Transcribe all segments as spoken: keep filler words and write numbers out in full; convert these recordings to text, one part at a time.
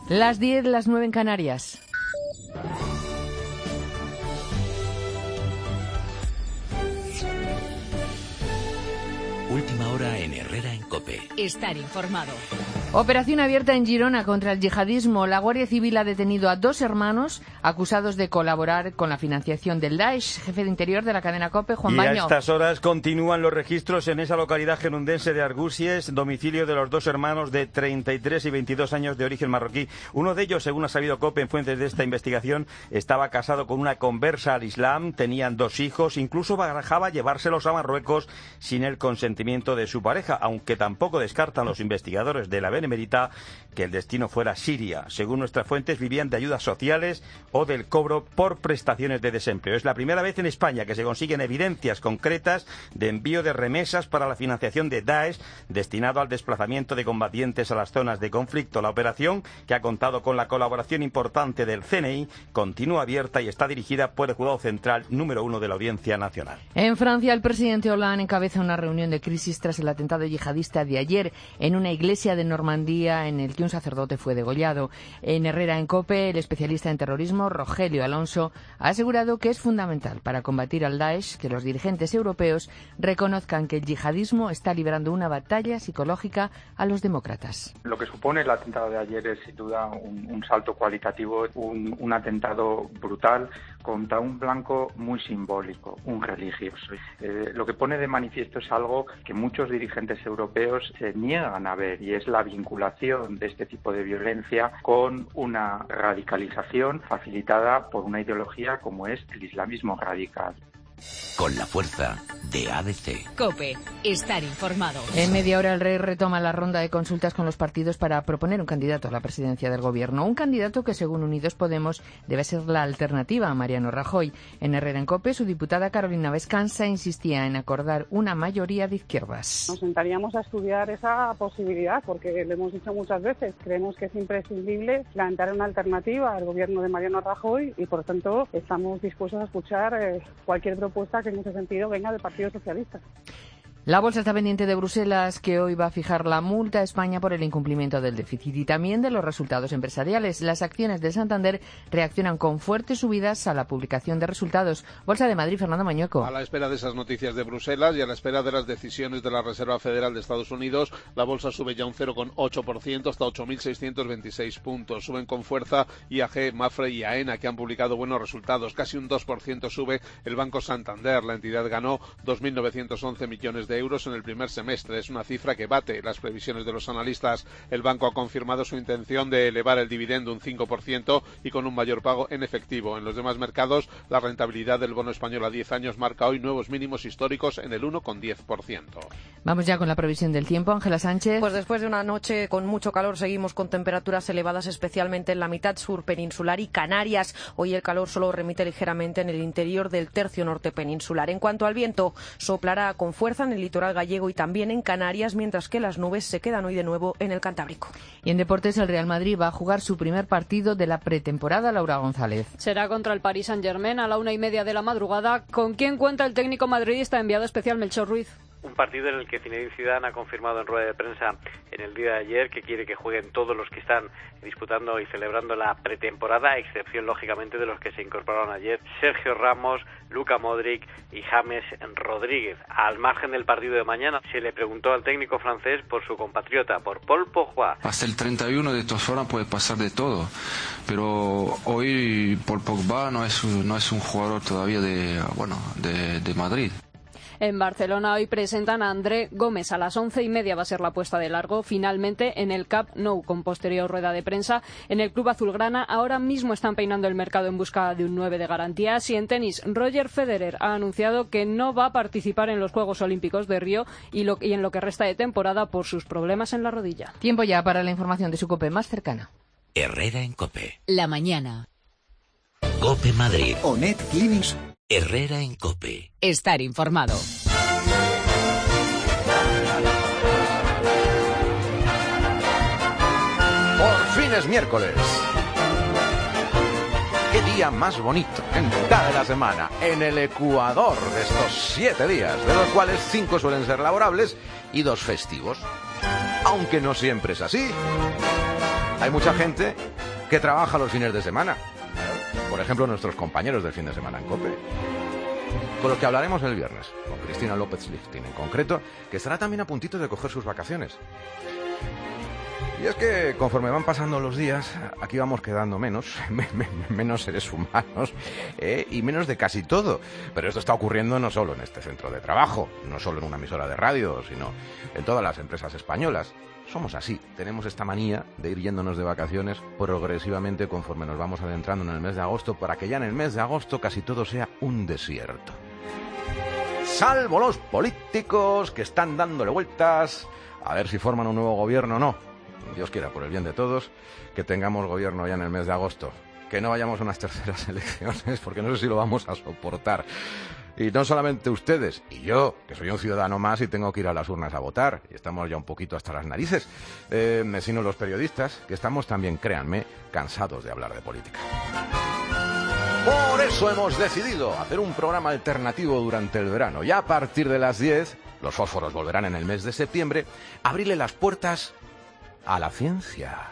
Las diez, las nueve en Canarias. Última hora en Herrera en COPE. Estar informado. Operación abierta en Girona contra el yihadismo. La Guardia Civil ha detenido a dos hermanos acusados de colaborar con la financiación del Daesh. Jefe de Interior de la cadena COPE, Juan y Baño. Y a estas horas continúan los registros en esa localidad gerundense de Argúsies, domicilio de los dos hermanos de treinta y tres y veintidós años de origen marroquí. Uno de ellos, según ha sabido COPE en fuentes de esta investigación, estaba casado con una conversa al Islam, tenían dos hijos, incluso barajaba llevárselos a Marruecos sin el consentimiento de su pareja, aunque tampoco descartan los investigadores de la Benemérita que el destino fuera Siria. Según nuestras fuentes, vivían de ayudas sociales o del cobro por prestaciones de desempleo. Es la primera vez en España que se consiguen evidencias concretas de envío de remesas para la financiación de Daesh destinado al desplazamiento de combatientes a las zonas de conflicto. La operación, que ha contado con la colaboración importante del C N I, continúa abierta y está dirigida por el Juzgado Central número uno de la Audiencia Nacional. En Francia, el presidente Hollande encabeza una reunión de crisis tras el atentado yihadista de ayer en una iglesia de Normandía en el que un sacerdote fue degollado. En Herrera en COPE, el especialista en terrorismo, Rogelio Alonso, ha asegurado que es fundamental para combatir al Daesh que los dirigentes europeos reconozcan que el yihadismo está librando una batalla psicológica a los demócratas. Lo que supone el atentado de ayer es sin duda un, un salto cualitativo, un, un atentado brutal contra un blanco muy simbólico, un religioso. Eh, lo que pone de manifiesto es algo que muchos dirigentes europeos se niegan a ver, y es la vinculación de este tipo de violencia con una radicalización facilitada por una ideología como es el islamismo radical. Con la fuerza de A D C. COPE. Estar informado. En media hora el Rey retoma la ronda de consultas con los partidos para proponer un candidato a la presidencia del Gobierno. Un candidato que, según Unidos Podemos, debe ser la alternativa a Mariano Rajoy. En Herrera en COPE, su diputada Carolina Vescanza insistía en acordar una mayoría de izquierdas. Nos sentaríamos a estudiar esa posibilidad porque lo hemos dicho muchas veces. Creemos que es imprescindible plantear una alternativa al Gobierno de Mariano Rajoy y, por lo tanto, estamos dispuestos a escuchar eh, cualquier propuesta que en ese sentido venga del Partido Socialista. La bolsa está pendiente de Bruselas, que hoy va a fijar la multa a España por el incumplimiento del déficit y también de los resultados empresariales. Las acciones de Santander reaccionan con fuertes subidas a la publicación de resultados. Bolsa de Madrid, Fernando Mañueco. A la espera de esas noticias de Bruselas y a la espera de las decisiones de la Reserva Federal de Estados Unidos, la bolsa sube ya un cero coma ocho por ciento hasta ocho mil seiscientos veintiséis puntos. Suben con fuerza I A G, Mapfre y AENA, que han publicado buenos resultados. Casi un dos por ciento sube el Banco Santander. La entidad ganó dos mil novecientos once millones de euros en el primer semestre. Es una cifra que bate las previsiones de los analistas. El banco ha confirmado su intención de elevar el dividendo un cinco por ciento y con un mayor pago en efectivo. En los demás mercados, la rentabilidad del bono español a diez años marca hoy nuevos mínimos históricos en el uno coma diez por ciento. Vamos ya con la previsión del tiempo. Ángela Sánchez. Pues después de una noche con mucho calor, seguimos con temperaturas elevadas, especialmente en la mitad sur peninsular y Canarias. Hoy el calor solo remite ligeramente en el interior del tercio norte peninsular. En cuanto al viento, soplará con fuerza en el litoral gallego y también en Canarias, mientras que las nubes se quedan hoy de nuevo en el Cantábrico. Y en deportes, el Real Madrid va a jugar su primer partido de la pretemporada. Laura González. Será contra el Paris Saint-Germain a la una y media de la madrugada. ¿Con quién cuenta el técnico madridista enviado especial Melchor Ruiz? Un partido en el que Zinedine Zidane ha confirmado en rueda de prensa en el día de ayer que quiere que jueguen todos los que están disputando y celebrando la pretemporada, a excepción lógicamente de los que se incorporaron ayer: Sergio Ramos, Luka Modric y James Rodríguez. Al margen del partido de mañana, se le preguntó al técnico francés por su compatriota, por Paul Pogba. Hasta el treinta y uno de todas formas puede pasar de todo, pero hoy Paul Pogba no es, no es un jugador todavía de, bueno, de, de Madrid. En Barcelona hoy presentan a André Gómez. A las once y media va a ser la puesta de largo, finalmente en el Camp Nou, con posterior rueda de prensa. En el club azulgrana ahora mismo están peinando el mercado en busca de un nueve de garantías. Y en tenis, Roger Federer ha anunciado que no va a participar en los Juegos Olímpicos de Río y, lo, y en lo que resta de temporada por sus problemas en la rodilla. Tiempo ya para la información de su COPE más cercana. Herrera en COPE. La mañana. COPE Madrid. Onet Clinics. Herrera en COPE. Estar informado. Por fin es miércoles. Qué día más bonito en mitad de la semana, en el ecuador de estos siete días, de los cuales cinco suelen ser laborables y dos festivos. Aunque no siempre es así. Hay mucha gente que trabaja los fines de semana. Por ejemplo, nuestros compañeros del fin de semana en COPE. Con los que hablaremos el viernes, con Cristina López-Lichting en concreto, que estará también a puntito de coger sus vacaciones. Y es que conforme van pasando los días, aquí vamos quedando menos, me, me, menos seres humanos eh, y menos de casi todo. Pero esto está ocurriendo no solo en este centro de trabajo, no solo en una emisora de radio, sino en todas las empresas españolas. Somos así, tenemos esta manía de ir yéndonos de vacaciones progresivamente conforme nos vamos adentrando en el mes de agosto, para que ya en el mes de agosto casi todo sea un desierto. Salvo los políticos que están dándole vueltas a ver si forman un nuevo gobierno o no. Dios quiera, por el bien de todos, que tengamos gobierno ya en el mes de agosto. Que no vayamos a unas terceras elecciones, porque no sé si lo vamos a soportar. Y no solamente ustedes, y yo, que soy un ciudadano más y tengo que ir a las urnas a votar, y estamos ya un poquito hasta las narices, eh, sino los periodistas, que estamos también, créanme, cansados de hablar de política. Por eso hemos decidido hacer un programa alternativo durante el verano. Ya a partir de las diez, los fósforos volverán en el mes de septiembre, abrirle las puertas a la ciencia.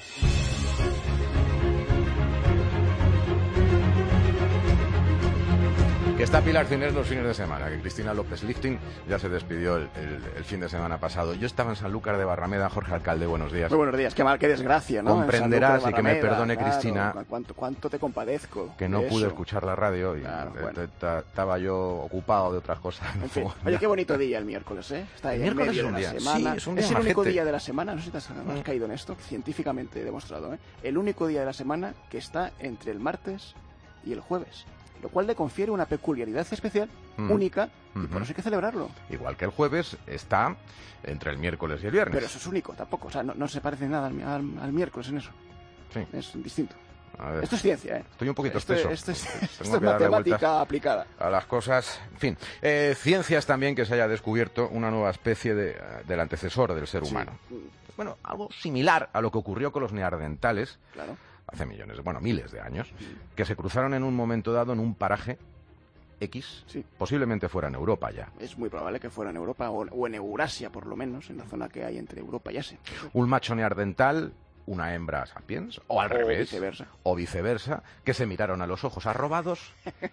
Que está Pilar Cines los fines de semana, que Cristina López-Lichting ya se despidió el, el, el fin de semana pasado. Yo estaba en Sanlúcar de Barrameda. Jorge Alcalde, buenos días. Muy buenos días, qué mal, qué desgracia, ¿no? Comprenderás, y que me perdone, claro, Cristina, cuánto, cuánto te compadezco. que no pude eso. escuchar la radio y Claro, bueno. estaba yo ocupado de otras cosas. En fin. Oye, qué bonito día el miércoles, ¿eh? Está ahí El en miércoles medio es un de la día, semana. sí, es un día el único majete. día de la semana, no sé si te has, has caído en esto, científicamente demostrado, ¿eh? El único día de la semana que está entre el martes y el jueves. Lo cual le confiere una peculiaridad especial, Mm. única, y Mm-hmm. por eso hay que celebrarlo. Igual que el jueves está entre el miércoles y el viernes. Pero eso es único, tampoco. O sea, no, no se parece nada al, al- al miércoles en eso. Sí. Es distinto. A ver, Esto es ciencia, ¿eh? Estoy un poquito Esto, espeso. esto es, Tengo esto es que darle matemática vueltas aplicada. a las cosas. En fin, eh, ciencia es también que se haya descubierto una nueva especie de, del antecesor del ser humano. Sí, Bueno, algo similar a lo que ocurrió con los neandertales claro. hace millones, bueno, miles de años, que se cruzaron en un momento dado en un paraje X, Sí. posiblemente fuera en Europa ya. Es muy probable que fuera en Europa o, o en Eurasia, por lo menos, en la zona que hay entre Europa y Asia. Un macho neandertal, una hembra sapiens, o al O revés, viceversa. o viceversa, que se miraron a los ojos arrobados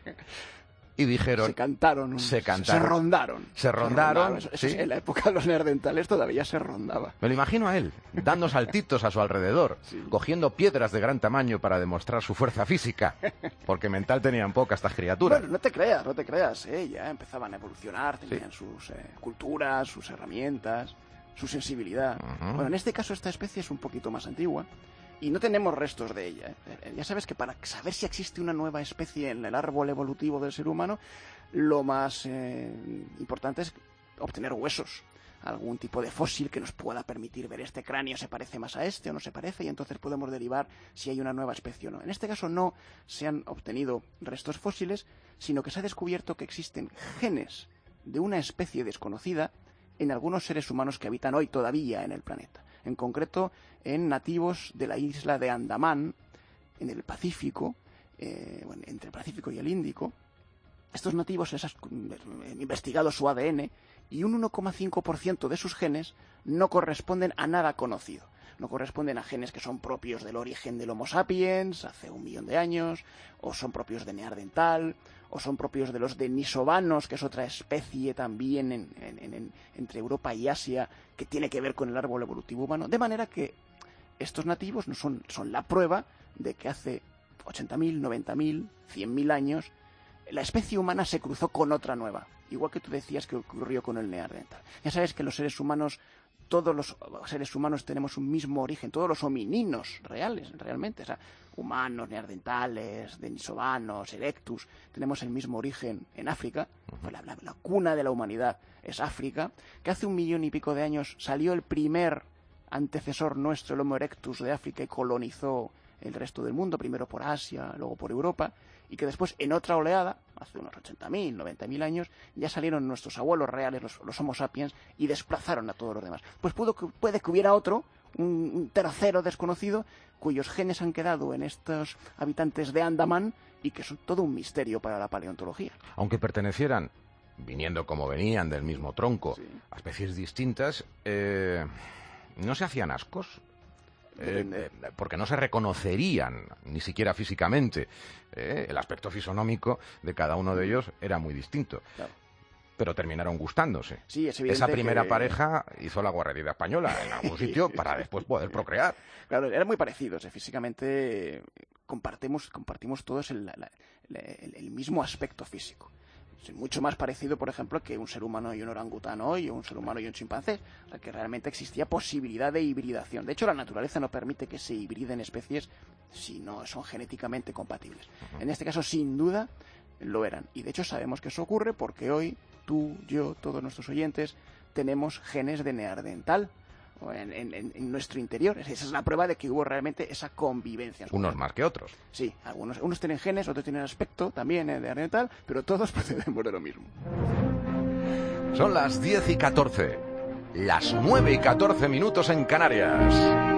y dijeron... Se cantaron, se cantaron, se rondaron. se rondaron, Eso- eso sí. sí, en la época de los neandertales todavía se rondaba. Me lo imagino a él, dando saltitos a su alrededor, Sí. cogiendo piedras de gran tamaño para demostrar su fuerza física, porque mental tenían poca estas criaturas. Bueno, no te creas, no te creas, ¿eh? Ya empezaban a evolucionar, tenían sus eh, culturas, sus herramientas, su sensibilidad. Ujú. Bueno, en este caso esta especie es un poquito más antigua y no tenemos restos de ella. ¿eh? Eh, Ya sabes que para saber si existe una nueva especie en el árbol evolutivo del ser humano, lo más eh, importante es obtener huesos, algún tipo de fósil que nos pueda permitir ver este cráneo se parece más a este o no se parece, y entonces podemos derivar si hay una nueva especie o no. En este caso no se han obtenido restos fósiles, sino que se ha descubierto que existen genes de una especie desconocida en algunos seres humanos que habitan hoy todavía en el planeta. En concreto, en nativos de la isla de Andamán, en el Pacífico, eh, bueno, entre el Pacífico y el Índico. Estos nativos les han investigado su A D N y un uno coma cinco por ciento de sus genes no corresponden a nada conocido. No corresponden a genes que son propios del origen del Homo sapiens hace un millón de años, o son propios de Neandertal, o son propios de los denisovanos, que es otra especie también en, en, en, entre Europa y Asia que tiene que ver con el árbol evolutivo humano. De manera que estos nativos no son, son la prueba de que hace ochenta mil, noventa mil, cien mil años la especie humana se cruzó con otra nueva, igual que tú decías que ocurrió con el Neandertal. Ya sabes que los seres humanos, todos los seres humanos tenemos un mismo origen, todos los homininos reales, realmente, o sea, humanos, neandertales, denisovanos, erectus, tenemos el mismo origen en África, pues la, la, la cuna de la humanidad es África, que hace un millón y pico de años salió el primer antecesor nuestro, el Homo erectus de África, y colonizó el resto del mundo, primero por Asia, luego por Europa, y que después, en otra oleada, hace unos ochenta mil, noventa mil años, ya salieron nuestros abuelos reales, los, los Homo sapiens, y desplazaron a todos los demás. Pues pudo, puede que hubiera otro, un, un tercero desconocido, cuyos genes han quedado en estos habitantes de Andamán, y que son todo un misterio para la paleontología. Aunque pertenecieran, viniendo como venían del mismo tronco, Sí. a especies distintas, eh, ¿no se hacían ascos? Eh, eh, porque no se reconocerían, ni siquiera físicamente. Eh, el aspecto fisonómico de cada uno de ellos era muy distinto. Claro. Pero terminaron gustándose. Sí, es Esa primera que... pareja hizo la guarrería española en algún sitio para después poder procrear. Claro, eran muy parecidos. Eh, físicamente compartimos, compartimos todos el, la, el, el mismo aspecto físico. Es mucho más parecido, por ejemplo, que un ser humano y un orangután hoy, o un ser humano y un chimpancé. O sea, que realmente existía posibilidad de hibridación. De hecho, la naturaleza no permite que se hibriden especies si no son genéticamente compatibles. Uh-huh. En este caso, sin duda, lo eran. Y de hecho sabemos que eso ocurre porque hoy tú, yo, todos nuestros oyentes tenemos genes de neandertal en, en, en nuestro interior. Esa es la prueba de que hubo realmente esa convivencia. Unos más que otros. Sí, algunos unos tienen genes, otros tienen aspecto también de neandertal, pero todos procedemos de lo mismo. Son las diez y catorce, las nueve y catorce minutos en Canarias.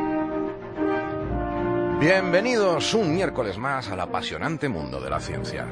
Bienvenidos un miércoles más al apasionante mundo de la ciencia.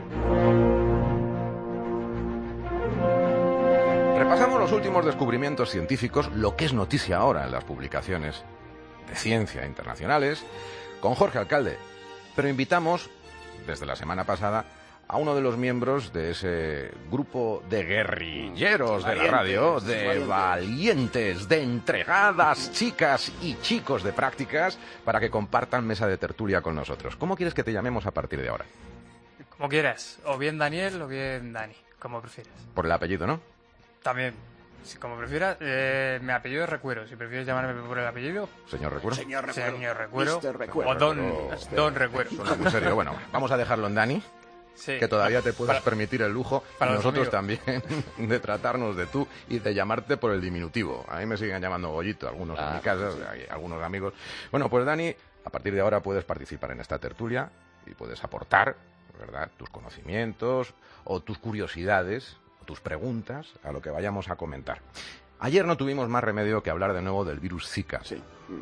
Repasamos los últimos descubrimientos científicos, lo que es noticia ahora en las publicaciones de ciencia internacionales, con Jorge Alcalde. Pero invitamos, desde la semana pasada, a uno de los miembros de ese grupo de guerrilleros de la radio, de valientes, de entregadas chicas y chicos de prácticas, para que compartan mesa de tertulia con nosotros. ¿Cómo quieres que te llamemos a partir de ahora? Como quieras, o bien Daniel o bien Dani, como prefieras. Por el apellido, ¿no? También, si como prefieras, eh, mi apellido es Recuero. Si prefieres llamarme por el apellido... Señor Recuero. Señor Recuero. Señor Recuero. Recuero. O Don, Don Recuero. Suena muy serio. Bueno, vamos a dejarlo en Dani. Sí, que todavía te puedas para, permitir el lujo, y nosotros también, de tratarnos de tú y de llamarte por el diminutivo. A mí me siguen llamando Goyito, algunos ah, en mi casa, sí. Hay algunos amigos. Bueno, pues Dani, a partir de ahora puedes participar en esta tertulia y puedes aportar, ¿verdad?, tus conocimientos o tus curiosidades, o tus preguntas a lo que vayamos a comentar. Ayer no tuvimos más remedio que hablar de nuevo del virus Zika, sí.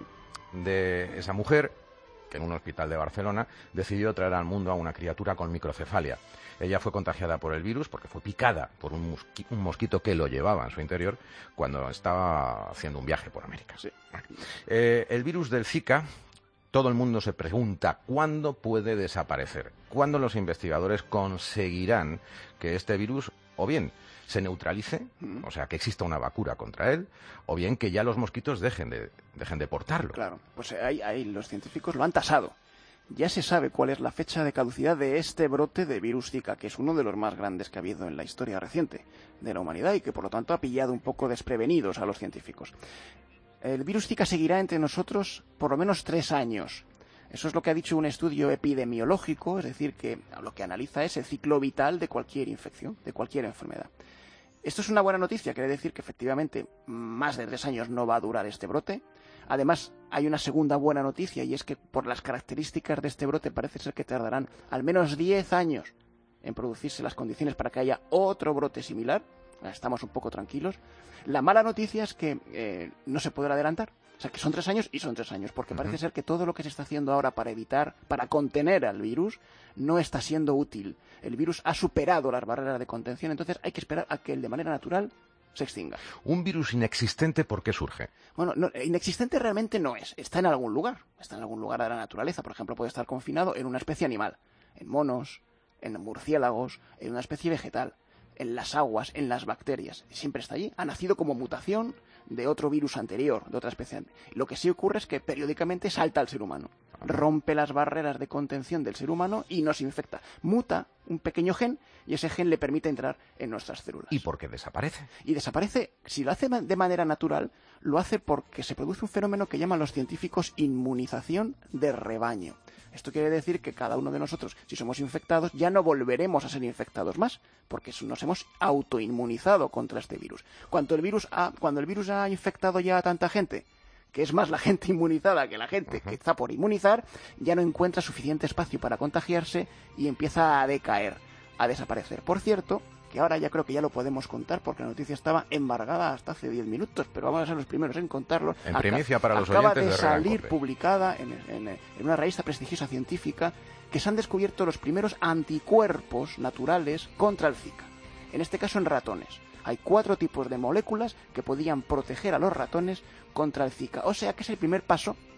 de esa mujer que en un hospital de Barcelona decidió traer al mundo a una criatura con microcefalia. Ella fue contagiada por el virus porque fue picada por un, mosqui- un mosquito que lo llevaba en su interior cuando estaba haciendo un viaje por América. Sí. Eh, el virus del Zika, todo el mundo se pregunta cuándo puede desaparecer, cuándo los investigadores conseguirán que este virus o bien se neutralice, o sea, que exista una vacuna contra él, o bien que ya los mosquitos dejen de, dejen de portarlo. Claro, pues ahí, ahí los científicos lo han tasado. Ya se sabe cuál es la fecha de caducidad de este brote de virus Zika, que es uno de los más grandes que ha habido en la historia reciente de la humanidad y que por lo tanto ha pillado un poco desprevenidos a los científicos. El virus Zika seguirá entre nosotros por lo menos tres años. Eso es lo que ha dicho un estudio epidemiológico, es decir, que lo que analiza es el ciclo vital de cualquier infección, de cualquier enfermedad. Esto es una buena noticia, quiere decir que efectivamente más de tres años no va a durar este brote. Además, hay una segunda buena noticia y es que por las características de este brote parece ser que tardarán al menos diez años en producirse las condiciones para que haya otro brote similar. Estamos un poco tranquilos. La mala noticia es que eh, no se podrá adelantar. O sea, que son tres años y son tres años, porque uh-huh. parece ser que todo lo que se está haciendo ahora para evitar, para contener al virus, no está siendo útil. El virus ha superado las barreras de contención, entonces hay que esperar a que él de manera natural se extinga. ¿Un virus inexistente por qué surge? Bueno, no, inexistente realmente no es. Está en algún lugar. Está en algún lugar de la naturaleza. Por ejemplo, puede estar confinado en una especie animal. En monos, en murciélagos, en una especie vegetal, en las aguas, en las bacterias. Siempre está allí. Ha nacido como mutación de otro virus anterior, de otra especie. Lo que sí ocurre es que periódicamente salta al ser humano, rompe las barreras de contención del ser humano y nos infecta. Muta un pequeño gen y ese gen le permite entrar en nuestras células. ¿Y por qué desaparece? Y desaparece, si lo hace de manera natural, lo hace porque se produce un fenómeno que llaman los científicos inmunización de rebaño. Esto quiere decir que cada uno de nosotros, si somos infectados, ya no volveremos a ser infectados más, porque nos hemos autoinmunizado contra este virus. Cuando el virus ha, cuando el virus ha infectado ya a tanta gente, que es más la gente inmunizada que la gente que está por inmunizar, ya no encuentra suficiente espacio para contagiarse y empieza a decaer, a desaparecer. Por cierto, que ahora ya creo que ya lo podemos contar porque la noticia estaba embargada hasta hace diez minutos, pero vamos a ser los primeros en contarlo. En primicia para los Acaba oyentes de de salir publicada en, en, en una revista prestigiosa científica que se han descubierto los primeros anticuerpos naturales contra el Zika. En este caso en ratones. Hay cuatro tipos de moléculas que podían proteger a los ratones contra el Zika. O sea que es el primer paso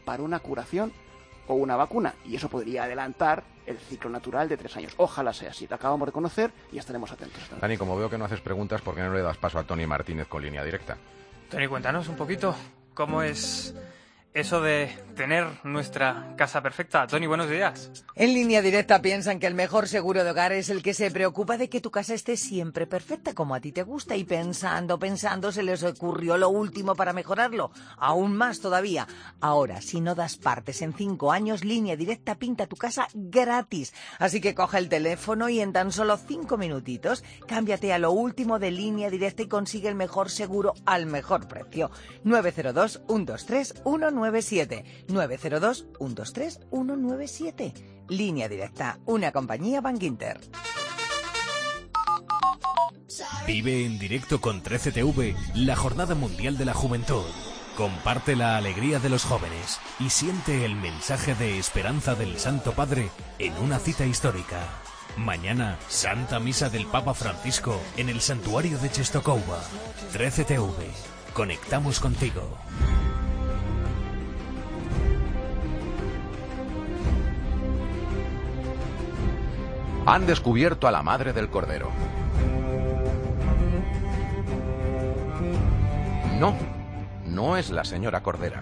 para una curación o una vacuna, y eso podría adelantar el ciclo natural de tres años. Ojalá sea así. Lo acabamos de conocer y estaremos atentos. Dani, como veo que no haces preguntas, ¿por qué no le das paso a Tony Martínez con Línea Directa? Tony, cuéntanos un poquito cómo es eso de tener nuestra casa perfecta. Tony, buenos días. En Línea Directa piensan que el mejor seguro de hogar es el que se preocupa de que tu casa esté siempre perfecta, como a ti te gusta, y pensando, pensando, se les ocurrió lo último para mejorarlo. Aún más todavía. Ahora, si no das partes en cinco años, Línea Directa pinta tu casa gratis. Así que coge el teléfono y en tan solo cinco minutitos, cámbiate a lo último de Línea Directa y consigue el mejor seguro al mejor precio. nueve cero dos, uno dos tres, uno nueve siete. nueve cero dos, uno dos tres, uno nueve siete. Línea Directa, una compañía Bankinter. Vive en directo con trece T V la Jornada Mundial de la Juventud. Comparte la alegría de los jóvenes y siente el mensaje de esperanza del Santo Padre en una cita histórica. Mañana, Santa Misa del Papa Francisco en el Santuario de Czestochowa. trece T V. Conectamos contigo. Han descubierto a la madre del Cordero. No, no es la señora Cordera.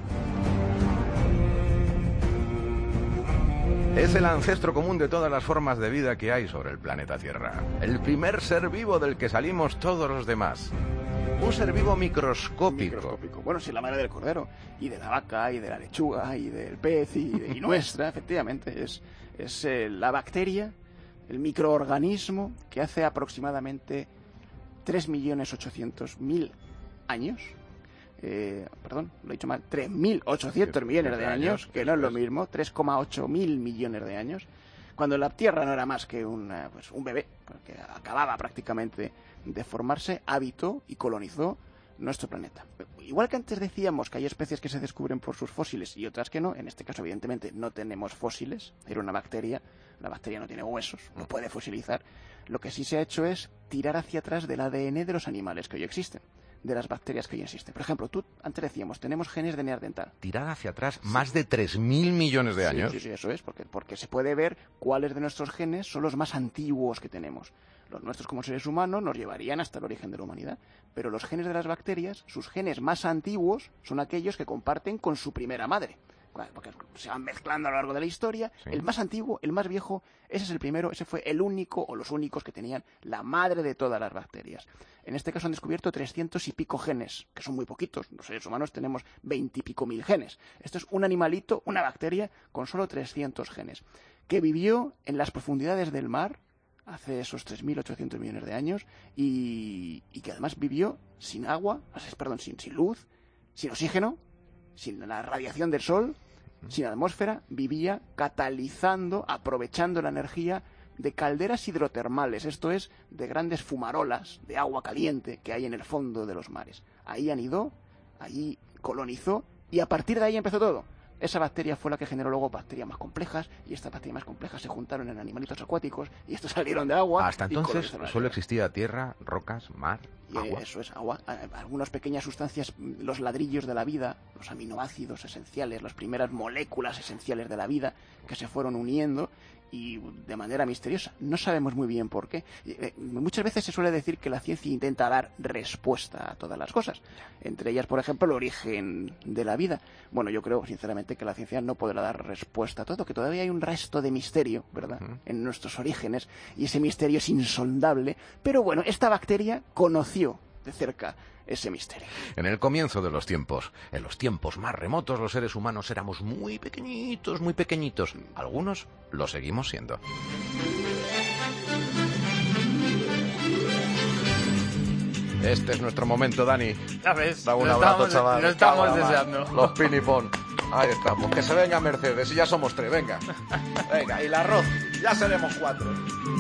Es el ancestro común de todas las formas de vida que hay sobre el planeta Tierra. El primer ser vivo del que salimos todos los demás. Un ser vivo microscópico. microscópico. Bueno, sí, la madre del cordero, y de la vaca, y de la lechuga, y del pez, y, de, y nuestra, efectivamente. Es, es eh, la bacteria, el microorganismo que hace aproximadamente tres millones ochocientos mil años, eh, perdón, lo he dicho mal, tres mil ochocientos millones de años, que no es lo mismo, tres coma ocho mil millones de años, cuando la Tierra no era más que una, pues, un bebé, que acababa prácticamente de formarse, habitó y colonizó nuestro planeta. Igual que antes decíamos que hay especies que se descubren por sus fósiles y otras que no, en este caso evidentemente no tenemos fósiles, era una bacteria, la bacteria no tiene huesos, no puede fosilizar. Lo que sí se ha hecho es tirar hacia atrás del A D N de los animales que hoy existen, de las bacterias que hoy existen. Por ejemplo, tú antes decíamos, tenemos genes de neandertal. Tirar hacia atrás más de tres mil millones de años. Sí, sí, sí, eso es, porque, porque se puede ver cuáles de nuestros genes son los más antiguos que tenemos. Los nuestros como seres humanos nos llevarían hasta el origen de la humanidad, pero los genes de las bacterias, sus genes más antiguos, son aquellos que comparten con su primera madre, porque se van mezclando a lo largo de la historia. Sí. El más antiguo, el más viejo, ese es el primero, ese fue el único o los únicos que tenían la madre de todas las bacterias. En este caso han descubierto trescientos y pico genes, que son muy poquitos. Los seres humanos tenemos veinte y pico mil genes. Esto es un animalito, una bacteria, con solo trescientos genes, que vivió en las profundidades del mar hace esos tres mil ochocientos millones de años y, y que además vivió sin agua, perdón, sin, sin luz, sin oxígeno, sin la radiación del sol, sin atmósfera, vivía catalizando, aprovechando la energía de calderas hidrotermales, esto es, de grandes fumarolas de agua caliente que hay en el fondo de los mares. Ahí anidó, ahí colonizó y a partir de ahí empezó todo. Esa bacteria fue la que generó luego bacterias más complejas y estas bacterias más complejas se juntaron en animalitos acuáticos y estos salieron de agua. Hasta entonces solo existía tierra, rocas, mar, y agua. Eso es, agua. Algunas pequeñas sustancias, los ladrillos de la vida, los aminoácidos esenciales, las primeras moléculas esenciales de la vida que se fueron uniendo y de manera misteriosa. No sabemos muy bien por qué. Eh, muchas veces se suele decir que la ciencia intenta dar respuesta a todas las cosas. Entre ellas, por ejemplo, el origen de la vida. Bueno, yo creo, sinceramente, que la ciencia no podrá dar respuesta a todo, que todavía hay un resto de misterio, ¿verdad?, uh-huh. en nuestros orígenes, y ese misterio es insondable. Pero bueno, esta bacteria conoció de cerca ese misterio. En el comienzo de los tiempos, en los tiempos más remotos, los seres humanos éramos muy pequeñitos, muy pequeñitos. Algunos lo seguimos siendo. Este es nuestro momento, Dani. Ya ves, da un lo abrazo, estamos, chaval. Lo estamos deseando. Los pinipón. Ahí estamos. Que se venga Mercedes y ya somos tres, venga. Venga, y el arroz, ya seremos cuatro.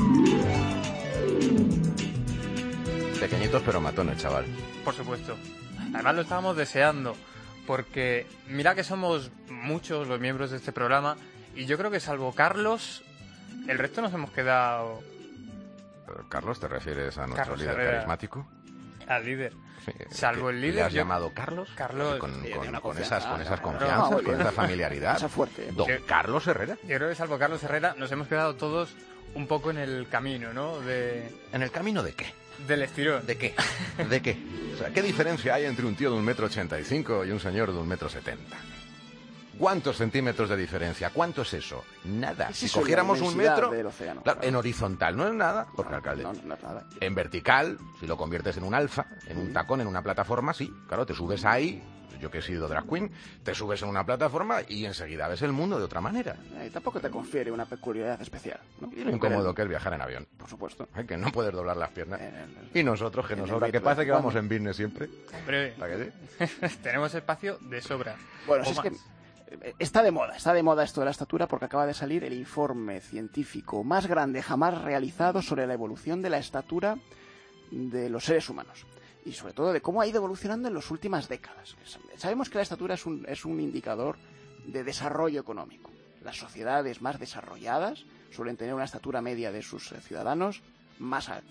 Pequeñitos pero matones, chaval. Por supuesto. Además lo estábamos deseando, porque mira que somos muchos los miembros de este programa y yo creo que salvo Carlos, el resto nos hemos quedado... ¿Carlos te refieres a nuestro Carlos líder Herrera. carismático? al líder. Sí, Salvo el líder. ¿Le has yo... llamado Carlos? Carlos. Con, Sí, con, una con confianza, esas, con esas claro. confianzas, No, con bien. esa familiaridad. Esa fuerte. Don Yo- Carlos Herrera. Yo creo que salvo Carlos Herrera nos hemos quedado todos un poco en el camino, ¿no? De... ¿En el camino de qué? Del estirón. ¿De qué? ¿De qué? O sea, ¿qué diferencia hay entre un tío de un metro ochenta y cinco y un señor de un metro setenta? ¿Cuántos centímetros de diferencia? ¿Cuánto es eso? Nada. Es Si eso, la cogiéramos un inmensidad metro, del océano, claro, claro. en horizontal no es nada, porque No, alcalde. no, no es nada. En vertical, si lo conviertes en un alfa, en un tacón, en una plataforma, sí, claro, te subes ahí, yo que he sido drag queen, te subes en una plataforma y enseguida ves el mundo de otra manera. Eh, tampoco te confiere una peculiaridad especial, ¿no? Y lo incómodo que es viajar en avión. Por supuesto. Hay que no poder doblar las piernas. Eh, Y nosotros, que en nos el sobra, que metro, pasa que ¿cuándo? vamos en business siempre. Hombre, ¿Para qué sí? tenemos espacio de sobra. Bueno, O si es más. que eh, está de moda, está de moda esto de la estatura porque acaba de salir el informe científico más grande jamás realizado sobre la evolución de la estatura de los seres humanos. Y sobre todo de cómo ha ido evolucionando en las últimas décadas. Sabemos que la estatura es un, es un indicador de desarrollo económico. Las sociedades más desarrolladas suelen tener una estatura media de sus eh, ciudadanos más alta.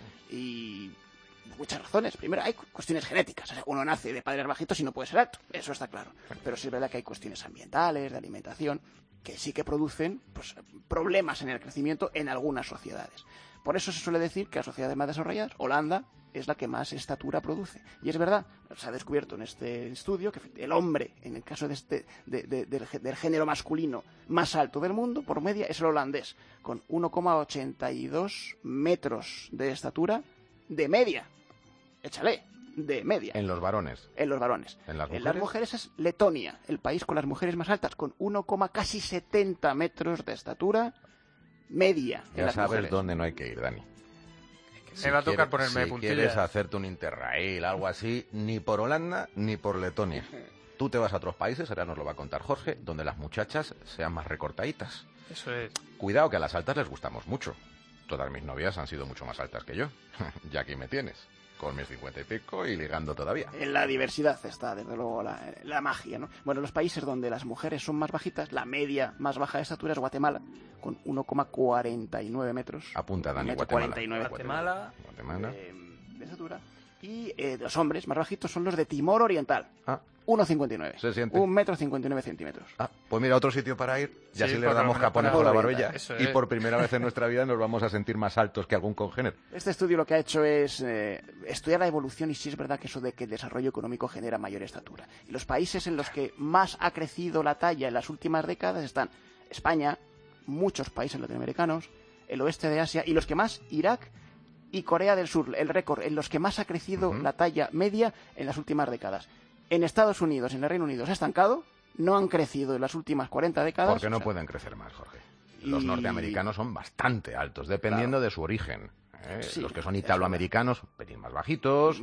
Y muchas razones. Primero, hay cu- cuestiones genéticas. O sea, uno nace de padres bajitos y no puede ser alto. Eso está claro. Pero sí es verdad que hay cuestiones ambientales, de alimentación, que sí que producen pues, problemas en el crecimiento en algunas sociedades. Por eso se suele decir que las sociedades más desarrolladas, Holanda, es la que más estatura produce. Y es verdad, se ha descubierto en este estudio que el hombre, en el caso de este, de- de- del, gé- del género masculino más alto del mundo, por media, es el holandés, con uno coma ochenta y dos metros de estatura de media. Échale, de media. En los varones. En los varones. En las En mujeres. las mujeres es Letonia, el país con las mujeres más altas, con uno, casi setenta metros de estatura media. en Ya las sabes mujeres. dónde no hay que ir, Dani. Me va a tocar quieres- ponerme de Si puntillas. quieres hacerte un interrail, algo así, ni por Holanda ni por Letonia. Tú te vas a otros países, ahora nos lo va a contar Jorge, donde las muchachas sean más recortaditas. Eso es. Cuidado, que a las altas les gustamos mucho. Todas mis novias han sido mucho más altas que yo. Ya aquí me tienes, con mis cincuenta y pico y ligando todavía. En la diversidad está, desde luego, la, la magia, ¿no? Bueno, los países donde las mujeres son más bajitas, la media más baja de estatura es Guatemala, con uno coma cuarenta y nueve metros. Apunta, Dani, Metro Guatemala. cuarenta y nueve Guatemala. Guatemala. eh, de estatura. Y eh, los hombres más bajitos son los de Timor Oriental. Ah. uno coma cincuenta y nueve. Se siente. Un metro cincuenta y nueve centímetros. Ah, pues mira, otro sitio para ir. Y Sí, así por le lo damos menos capones para por la orientar. barbilla. Eso Y es. por primera vez en nuestra vida nos vamos a sentir más altos que algún congénero. Este estudio lo que ha hecho es eh, estudiar la evolución y sí es verdad que eso de que el desarrollo económico genera mayor estatura. Y los países en los que más ha crecido la talla en las últimas décadas están España, muchos países latinoamericanos, el oeste de Asia y los que más, Irak y Corea del Sur, el récord, en los que más ha crecido Ujú. la talla media en las últimas décadas. En Estados Unidos, en el Reino Unido, se ha estancado, no han crecido en las últimas cuarenta décadas. Porque no o sea, pueden crecer más, Jorge. Los y- norteamericanos son bastante altos, dependiendo Claro. de su origen. ¿eh? Sí, los que son es italoamericanos, un pelín más bajitos.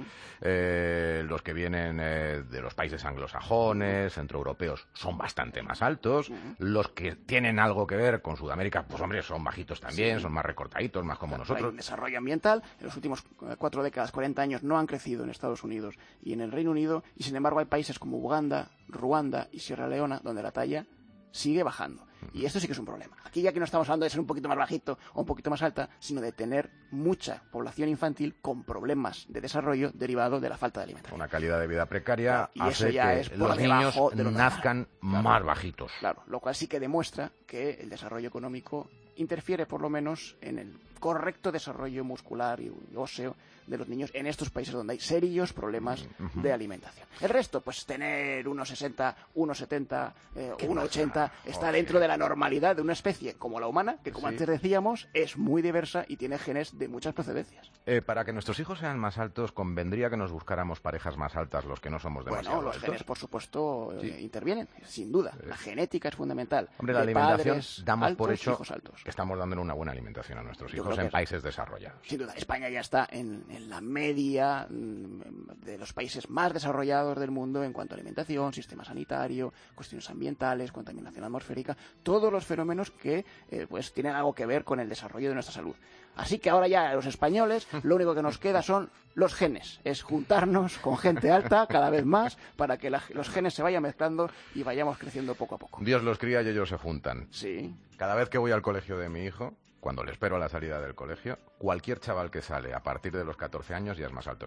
eh, los que vienen eh, de los países anglosajones, centroeuropeos, son bastante más altos. Los que tienen algo que ver con Sudamérica, pues hombre, son bajitos también, Sí. son más recortaditos, más como Hay nosotros. un desarrollo ambiental. En los últimos eh, cuatro décadas, cuarenta años, no han crecido en Estados Unidos y en el Reino Unido. Y sin embargo, hay países como Uganda, Ruanda y Sierra Leona donde la talla sigue bajando. Y esto sí que es un problema. Aquí ya que no estamos hablando de ser un poquito más bajito o un poquito más alta, sino de tener mucha población infantil con problemas de desarrollo derivado de la falta de alimentación. Una calidad de vida precaria Claro, y eso hace ya que es por los debajo niños de lo nazcan normal. más bajitos. Claro, lo cual sí que demuestra que el desarrollo económico interfiere por lo menos en el correcto desarrollo muscular y óseo de los niños en estos países donde hay serios problemas Ujú. de alimentación. El resto, pues tener uno sesenta, uno setenta, eh, uno ochenta, está Jorge. dentro de la normalidad de una especie como la humana, que como Sí. antes decíamos, es muy diversa y tiene genes de muchas procedencias. Eh, para que nuestros hijos sean más altos, convendría que nos buscáramos parejas más altas los que no somos demasiado Bueno, los altos. genes, por supuesto, eh, Sí. intervienen, sin duda. La genética es fundamental. Hombre, la De alimentación padres damos por altos, hecho hijos altos. que estamos dando una buena alimentación a nuestros Yo hijos creo que en es- países desarrollados. Sin duda, España ya está en, en la media mm, de los países más desarrollados del mundo en cuanto a alimentación, sistema sanitario, cuestiones ambientales, contaminación atmosférica, todos los fenómenos que eh, pues tienen algo que ver con el desarrollo de nuestra salud. Así que ahora ya los españoles lo único que nos queda son los genes, es juntarnos con gente alta cada vez más para que la- los genes se vayan mezclando y vayamos creciendo poco a poco. Dios los cría y ellos se juntan. Sí. Cada vez que voy al colegio de mi hijo, cuando le espero a la salida del colegio, cualquier chaval que sale a partir de los catorce años ya es más alto que yo.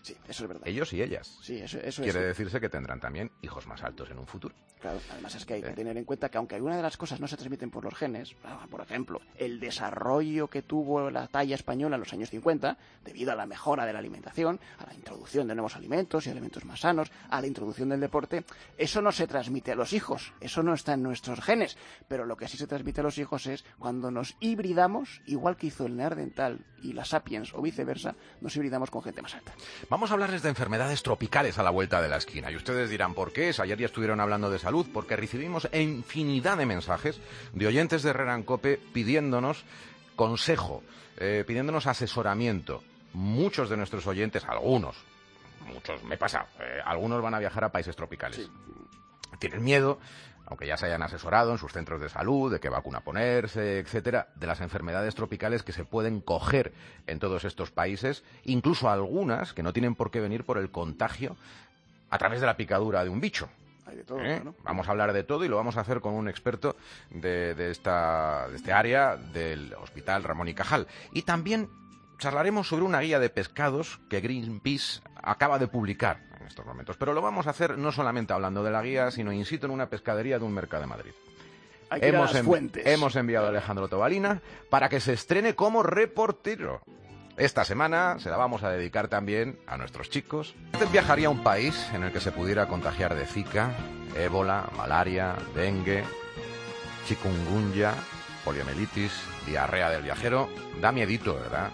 Sí, eso es verdad. Ellos y ellas. Sí, eso, eso Quiere es. decirse que tendrán también hijos más altos en un futuro. Claro, además es que hay que tener en cuenta que aunque algunas de las cosas no se transmiten por los genes, por ejemplo, el desarrollo que tuvo la talla española en los años cincuenta, debido a la mejora de la alimentación, a la introducción de nuevos alimentos y alimentos más sanos, a la introducción del deporte, eso no se transmite a los hijos, eso no está en nuestros genes, pero lo que sí se transmite a los hijos es cuando nos hibridamos, igual que hizo el neandertal y la sapiens o viceversa, nos hibridamos con gente más alta. Vamos a hablarles de enfermedades tropicales a la vuelta de la esquina. Y ustedes dirán, ¿por qué? Ayer ya estuvieron hablando de salud, porque recibimos infinidad de mensajes de oyentes de Herrera en COPE pidiéndonos consejo, eh, pidiéndonos asesoramiento. Muchos de nuestros oyentes, algunos, muchos, me pasa, eh, algunos van a viajar a países tropicales. Sí. Tienen miedo, aunque ya se hayan asesorado en sus centros de salud, de qué vacuna ponerse, etcétera, de las enfermedades tropicales que se pueden coger en todos estos países, incluso algunas que no tienen por qué venir por el contagio a través de la picadura de un bicho. Hay de todo, ¿Eh? ¿no? Vamos a hablar de todo y lo vamos a hacer con un experto de, de, esta, de este área del Hospital Ramón y Cajal. Y también charlaremos sobre una guía de pescados que Greenpeace acaba de publicar en estos momentos. Pero lo vamos a hacer no solamente hablando de la guía, sino in situ en una pescadería de un mercado de Madrid. Hay que ir a Hemos, las envi- fuentes. hemos enviado a Alejandro Tobalina para que se estrene como reportero. Esta semana se la vamos a dedicar también a nuestros chicos. Usted viajaría a un país en el que se pudiera contagiar de Zika, ébola, malaria, dengue, chikungunya, poliomielitis, diarrea del viajero. Da miedito, ¿verdad?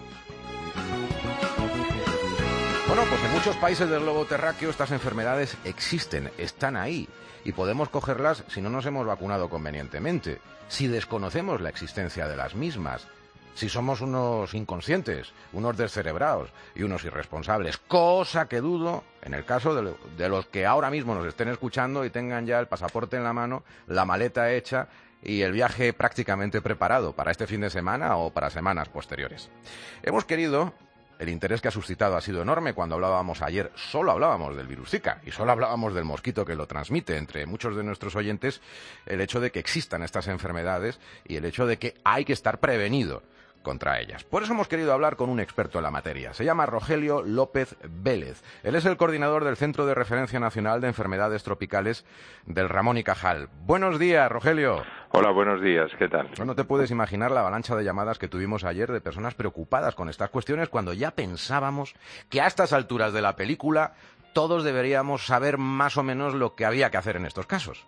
Bueno, pues en muchos países del globo terráqueo estas enfermedades existen, están ahí, y podemos cogerlas si no nos hemos vacunado convenientemente, si desconocemos la existencia de las mismas, si somos unos inconscientes, unos descerebrados y unos irresponsables, cosa que dudo en el caso de, lo, de los que ahora mismo nos estén escuchando y tengan ya el pasaporte en la mano, la maleta hecha y el viaje prácticamente preparado para este fin de semana o para semanas posteriores. Hemos querido... El interés que ha suscitado ha sido enorme. Cuando hablábamos ayer, solo hablábamos del virus Zika y solo hablábamos del mosquito que lo transmite. Entre muchos de nuestros oyentes, el hecho de que existan estas enfermedades y el hecho de que hay que estar prevenido contra ellas. Por eso hemos querido hablar con un experto en la materia. Se llama Rogelio López Vélez. Él es el coordinador del Centro de Referencia Nacional de Enfermedades Tropicales del Ramón y Cajal. Buenos días, Rogelio. Hola, buenos días, ¿qué tal? No te puedes imaginar la avalancha de llamadas que tuvimos ayer de personas preocupadas con estas cuestiones cuando ya pensábamos que a estas alturas de la película todos deberíamos saber más o menos lo que había que hacer en estos casos.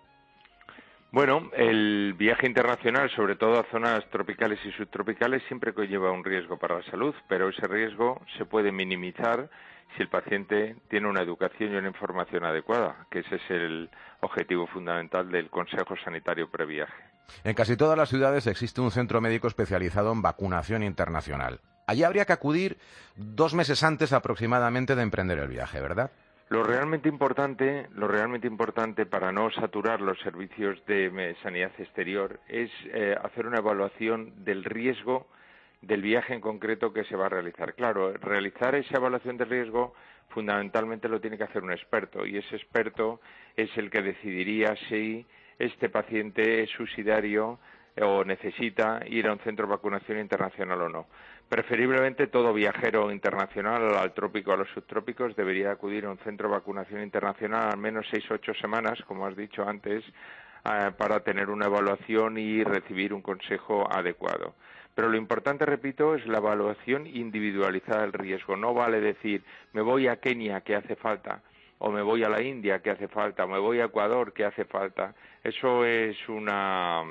Bueno, el viaje internacional, sobre todo a zonas tropicales y subtropicales, siempre conlleva un riesgo para la salud, pero ese riesgo se puede minimizar si el paciente tiene una educación y una información adecuada, que ese es el objetivo fundamental del Consejo Sanitario Previaje. En casi todas las ciudades existe un centro médico especializado en vacunación internacional. Allí habría que acudir dos meses antes aproximadamente de emprender el viaje, ¿verdad? Lo realmente importante, lo realmente importante para no saturar los servicios de sanidad exterior es eh, hacer una evaluación del riesgo del viaje en concreto que se va a realizar. Claro, realizar esa evaluación de riesgo fundamentalmente lo tiene que hacer un experto y ese experto es el que decidiría si este paciente es subsidiario o necesita ir a un centro de vacunación internacional o no. Preferiblemente todo viajero internacional al trópico o a los subtrópicos debería acudir a un centro de vacunación internacional al menos seis o ocho semanas, como has dicho antes, eh, para tener una evaluación y recibir un consejo adecuado. Pero lo importante, repito, es la evaluación individualizada del riesgo. No vale decir, me voy a Kenia, que hace falta, o me voy a la India, que hace falta, o me voy a Ecuador, que hace falta. Eso es una...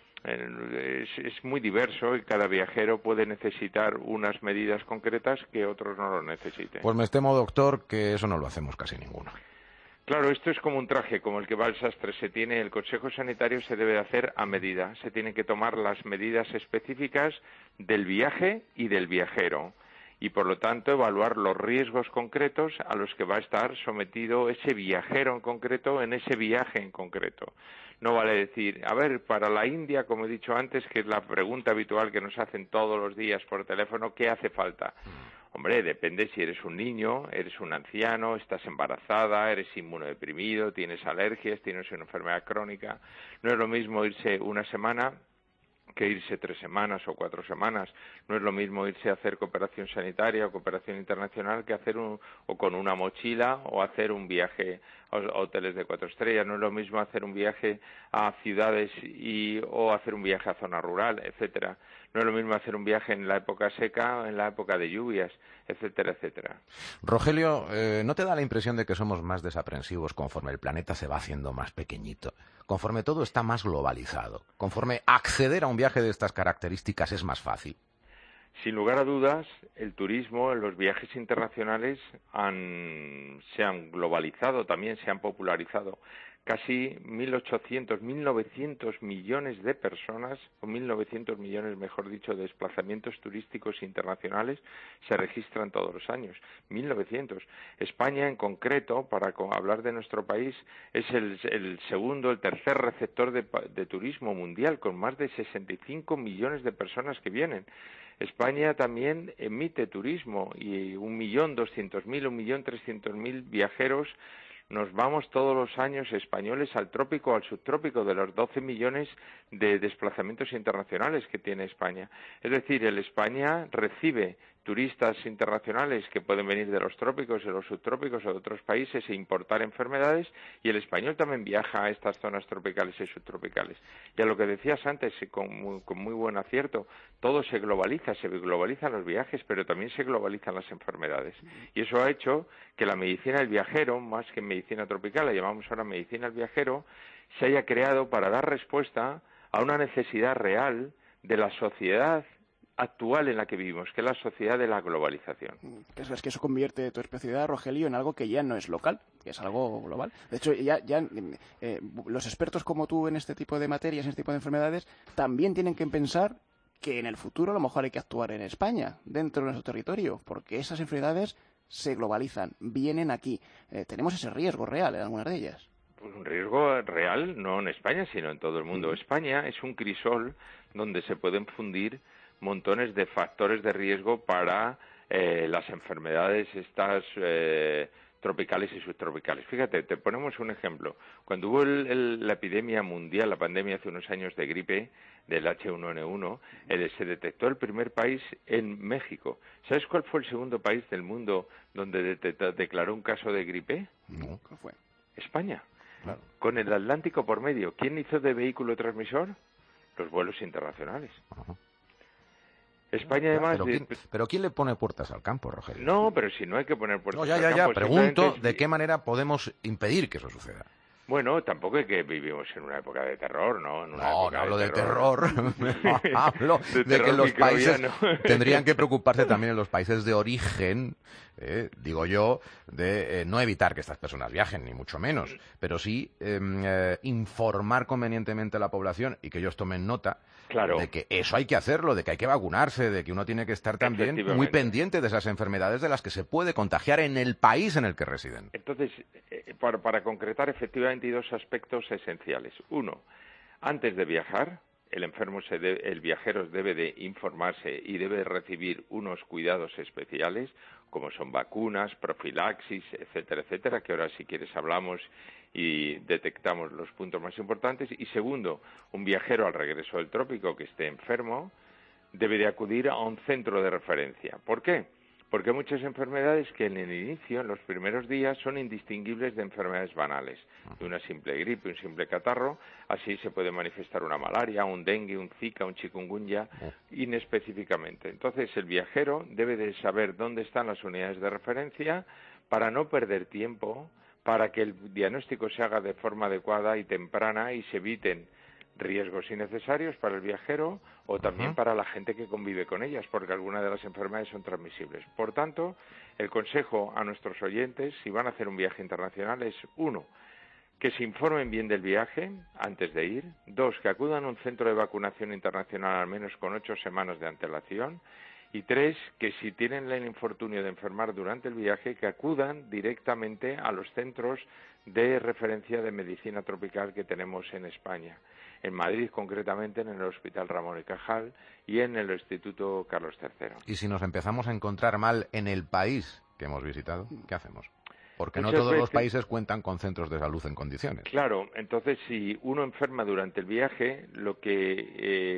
Es, es muy diverso y cada viajero puede necesitar unas medidas concretas que otros no lo necesiten. Pues me temo, doctor, que eso no lo hacemos casi ninguno. Claro, esto es como un traje, como el que va al sastre. Se tiene, el Consejo Sanitario se debe hacer a medida. Se tienen que tomar las medidas específicas del viaje y del viajero. Y, por lo tanto, evaluar los riesgos concretos a los que va a estar sometido ese viajero en concreto en ese viaje en concreto. No vale decir, a ver, para la India, como he dicho antes, que es la pregunta habitual que nos hacen todos los días por teléfono, ¿qué hace falta? Hombre, depende si eres un niño, eres un anciano, estás embarazada, eres inmunodeprimido, tienes alergias, tienes una enfermedad crónica. No es lo mismo irse una semana que irse tres semanas o cuatro semanas. No es lo mismo irse a hacer cooperación sanitaria o cooperación internacional que hacer un, o con una mochila o hacer un viaje a hoteles de cuatro estrellas. No es lo mismo hacer un viaje a ciudades y, o hacer un viaje a zona rural, etcétera. No es lo mismo hacer un viaje en la época seca o en la época de lluvias, etcétera, etcétera. Rogelio, eh, ¿no te da la impresión de que somos más desaprensivos conforme el planeta se va haciendo más pequeñito? Conforme todo está más globalizado, conforme acceder a un viaje de estas características es más fácil. Sin lugar a dudas, el turismo, los viajes internacionales han, se han globalizado, también se han popularizado. Casi mil ochocientos, mil novecientos millones de personas, o mil novecientos millones, mejor dicho, de desplazamientos turísticos internacionales se registran todos los años. mil novecientos. España, en concreto, para hablar de nuestro país, es el, el segundo, el tercer receptor de, de turismo mundial, con más de sesenta y cinco millones de personas que vienen. España también emite turismo y un millón doscientos mil, un millón trescientos mil viajeros. Nos vamos todos los años españoles al trópico o al subtrópico de los doce millones de desplazamientos internacionales que tiene España. Es decir, el España recibe turistas internacionales que pueden venir de los trópicos, de los subtrópicos o de otros países e importar enfermedades, y el español también viaja a estas zonas tropicales y subtropicales. Y a lo que decías antes, con muy, con muy buen acierto, todo se globaliza, se globalizan los viajes, pero también se globalizan las enfermedades. Y eso ha hecho que la medicina del viajero, más que medicina tropical, la llamamos ahora medicina del viajero, se haya creado para dar respuesta a una necesidad real de la sociedad actual en la que vivimos, que es la sociedad de la globalización. Es que eso convierte tu especialidad, Rogelio, en algo que ya no es local, que es algo global. De hecho, ya, ya eh, los expertos como tú en este tipo de materias, en este tipo de enfermedades, también tienen que pensar que en el futuro a lo mejor hay que actuar en España, dentro de nuestro territorio, porque esas enfermedades se globalizan, vienen aquí. Eh, tenemos ese riesgo real en algunas de ellas. Pues un riesgo real, no en España, sino en todo el mundo. Uh-huh. España es un crisol donde se pueden fundir montones de factores de riesgo para eh, las enfermedades estas eh, tropicales y subtropicales. Fíjate, te ponemos un ejemplo. Cuando hubo el, el, la epidemia mundial, la pandemia hace unos años de gripe, del H uno N uno, eh, se detectó el primer país en México. ¿Sabes cuál fue el segundo país del mundo donde de, de, declaró un caso de gripe? No, ¿cuál fue? España. Claro. Con el Atlántico por medio. ¿Quién hizo de vehículo transmisor? Los vuelos internacionales. Uh-huh. España además... Pero ¿quién, pero ¿quién le pone puertas al campo, Rogelio? No, pero si no hay que poner puertas no, ya, al ya, campo... Ya, pregunto es... de qué manera podemos impedir que eso suceda. Bueno, tampoco es que vivimos en una época de terror, ¿no? En una no, época no hablo de de terror, terror. No, hablo de, de terror que los países tendrían que preocuparse también en los países de origen, eh, digo yo, de eh, no evitar que estas personas viajen, ni mucho menos, pero sí eh, eh, informar convenientemente a la población y que ellos tomen nota claro. de que eso hay que hacerlo, de que hay que vacunarse, de que uno tiene que estar también muy pendiente de esas enfermedades de las que se puede contagiar en el país en el que residen. Entonces, eh, para, para concretar efectivamente hay dos aspectos esenciales. Uno, antes de viajar, el enfermo, se debe, el viajero debe de informarse y debe recibir unos cuidados especiales, como son vacunas, profilaxis, etcétera, etcétera, que ahora si quieres hablamos y detectamos los puntos más importantes. Y segundo, un viajero al regreso del trópico que esté enfermo debe de acudir a un centro de referencia. ¿Por qué? Porque hay muchas enfermedades que en el inicio, en los primeros días, son indistinguibles de enfermedades banales. De una simple gripe, un simple catarro, así se puede manifestar una malaria, un dengue, un zika, un chikungunya, inespecíficamente. Entonces, el viajero debe de saber dónde están las unidades de referencia para no perder tiempo, para que el diagnóstico se haga de forma adecuada y temprana y se eviten riesgos innecesarios para el viajero o también uh-huh. para la gente que convive con ellas, porque algunas de las enfermedades son transmisibles. Por tanto, el consejo a nuestros oyentes, si van a hacer un viaje internacional, es uno, que se informen bien del viaje antes de ir, dos, que acudan a un centro de vacunación internacional al menos con ocho semanas de antelación, y tres, que si tienen el infortunio de enfermar durante el viaje, que acudan directamente a los centros de referencia de medicina tropical que tenemos en España. En Madrid, concretamente, en el Hospital Ramón y Cajal y en el Instituto Carlos tercero. Y si nos empezamos a encontrar mal en el país que hemos visitado, ¿qué hacemos? Porque no Muchas todos veces, los países cuentan con centros de salud en condiciones. Claro, entonces si uno enferma durante el viaje, lo que eh,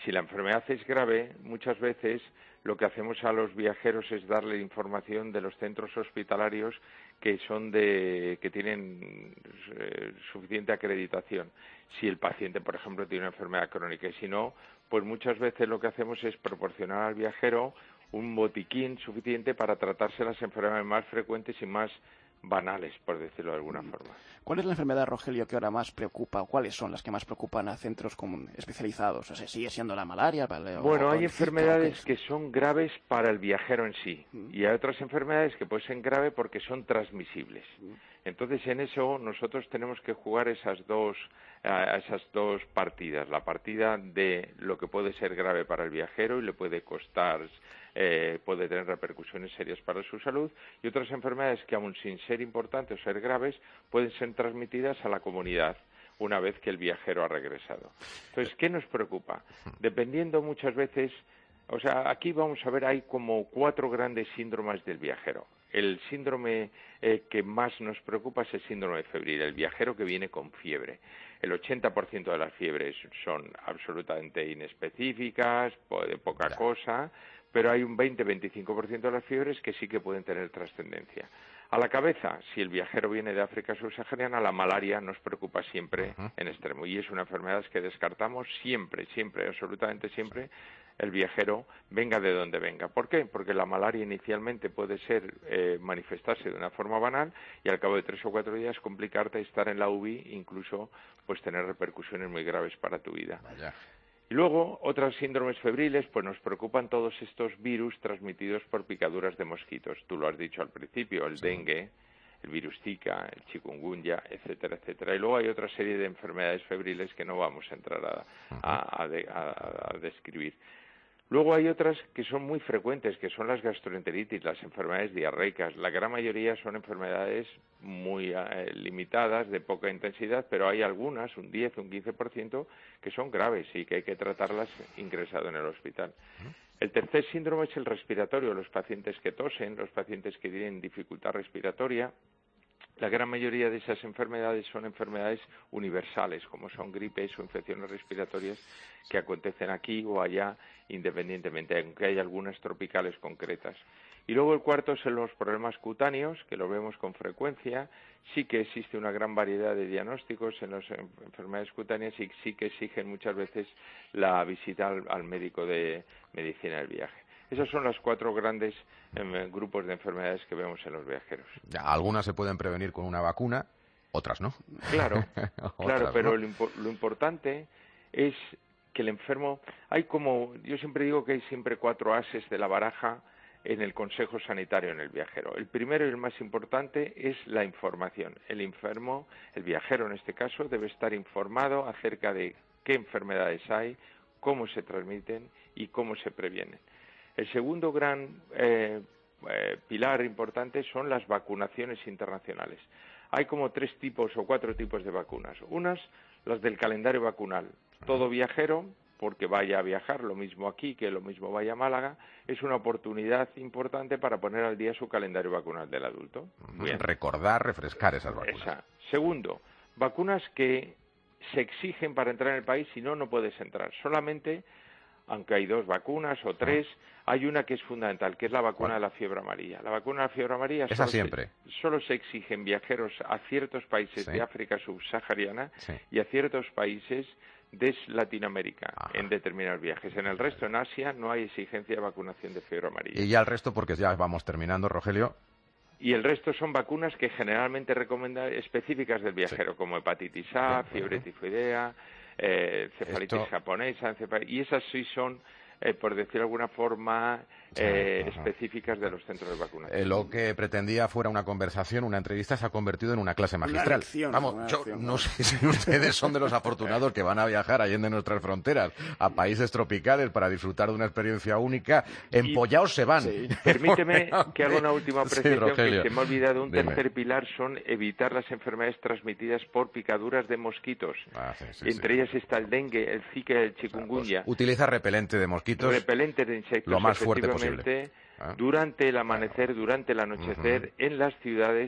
Si la enfermedad es grave, muchas veces lo que hacemos a los viajeros es darle información de los centros hospitalarios que son de que tienen eh, suficiente acreditación. Si el paciente, por ejemplo, tiene una enfermedad crónica, y si no, pues muchas veces lo que hacemos es proporcionar al viajero un botiquín suficiente para tratarse las enfermedades más frecuentes y más banales, por decirlo de alguna forma. ¿Cuál es la enfermedad, Rogelio, que ahora más preocupa, o cuáles son las que más preocupan a centros como especializados? O sea, ¿sigue siendo la malaria? ¿Vale? Bueno, o, hay o enfermedades que son graves para el viajero en sí, mm. y hay otras enfermedades que pueden ser graves porque son transmisibles. Mm. Entonces, en eso nosotros tenemos que jugar esas dos, uh, esas dos partidas. La partida de lo que puede ser grave para el viajero y le puede costar, eh, puede tener repercusiones serias para su salud, y otras enfermedades que, aun sin ser importantes o ser graves, pueden ser transmitidas a la comunidad una vez que el viajero ha regresado. Entonces, ¿qué nos preocupa? Dependiendo muchas veces, o sea, aquí vamos a ver, hay como cuatro grandes síndromes del viajero. El síndrome eh, que más nos preocupa es el síndrome febril, el viajero que viene con fiebre. El ochenta por ciento de las fiebres son absolutamente inespecíficas, de poca ya. cosa, pero hay un veinte a veinticinco por ciento de las fiebres que sí que pueden tener trascendencia. A la cabeza, si el viajero viene de África subsahariana, la malaria nos preocupa siempre uh-huh. en extremo, y es una enfermedad que descartamos siempre, siempre, absolutamente siempre, el viajero venga de donde venga. ¿Por qué? Porque la malaria inicialmente puede ser eh, manifestarse de una forma banal y al cabo de tres o cuatro días complicarte, estar en la U B I, incluso pues tener repercusiones muy graves para tu vida. Vaya. Y luego, otros síndromes febriles, pues nos preocupan todos estos virus transmitidos por picaduras de mosquitos. Tú lo has dicho al principio, el sí. dengue, el virus Zika, el chikungunya, etcétera, etcétera. Y luego hay otra serie de enfermedades febriles que no vamos a entrar a, a, a, de, a, a describir. Luego hay otras que son muy frecuentes, que son las gastroenteritis, las enfermedades diarreicas. La gran mayoría son enfermedades muy eh, limitadas, de poca intensidad, pero hay algunas, un diez, un quince por ciento, que son graves y que hay que tratarlas ingresado en el hospital. El tercer síndrome es el respiratorio, los pacientes que tosen, los pacientes que tienen dificultad respiratoria. La gran mayoría de esas enfermedades son enfermedades universales, como son gripes o infecciones respiratorias que acontecen aquí o allá independientemente, aunque hay algunas tropicales concretas. Y luego el cuarto son los problemas cutáneos, que lo vemos con frecuencia. Sí que existe una gran variedad de diagnósticos en las enfermedades cutáneas y sí que exigen muchas veces la visita al, al médico de medicina del viaje. Esos son los cuatro grandes eh, grupos de enfermedades que vemos en los viajeros. Ya, algunas se pueden prevenir con una vacuna, otras no. Claro, otras, claro, pero ¿no? lo, impo lo importante es que el enfermo... Hay como... Yo siempre digo que hay siempre cuatro ases de la baraja en el consejo sanitario en el viajero. El primero y el más importante es la información. El enfermo, el viajero en este caso, debe estar informado acerca de qué enfermedades hay, cómo se transmiten y cómo se previenen. El segundo gran eh, eh, pilar importante son las vacunaciones internacionales. Hay como tres tipos o cuatro tipos de vacunas. Unas, las del calendario vacunal. Todo viajero, porque vaya a viajar, lo mismo aquí que lo mismo vaya a Málaga, es una oportunidad importante para poner al día su calendario vacunal del adulto. Bien. Recordar, refrescar esas vacunas. Esa. Segundo, vacunas que se exigen para entrar en el país, si no, no puedes entrar. Solamente... aunque hay dos vacunas o tres, hay una que es fundamental, que es la vacuna de la fiebre amarilla. La vacuna de la fiebre amarilla Esa solo siempre. Se, solo se exigen viajeros a ciertos países sí. de África subsahariana sí. y a ciertos países de Latinoamérica Ajá. en determinados viajes. En el resto, en Asia, no hay exigencia de vacunación de fiebre amarilla. Y ya el resto, porque ya vamos terminando, Rogelio. Y el resto son vacunas que generalmente recomiendan específicas del viajero, sí. como hepatitis A, sí. fiebre tifoidea, eh, cefalitis Esto... japonesa, encefal... y esas sí son, eh, por decir de alguna forma, eh, sí, específicas de los centros de vacunación. Eh, lo que pretendía fuera una conversación, una entrevista, se ha convertido en una clase magistral. Una lección, Vamos, una yo lección, no sé si ustedes son de los afortunados que van a viajar allende nuestras fronteras a países tropicales para disfrutar de una experiencia única. Empollados se van. Sí. Permíteme que haga una última precisión, sí, que se me ha olvidado. Un Dime. tercer pilar son evitar las enfermedades transmitidas por picaduras de mosquitos. Ah, sí, sí, Entre sí. ellas está el dengue, el zika, el chikungunya. Pues utiliza repelente de mosquitos. Repelente de insectos, lo más fuerte efectivamente, posible. ¿Ah? Durante el amanecer, durante el anochecer, en las ciudades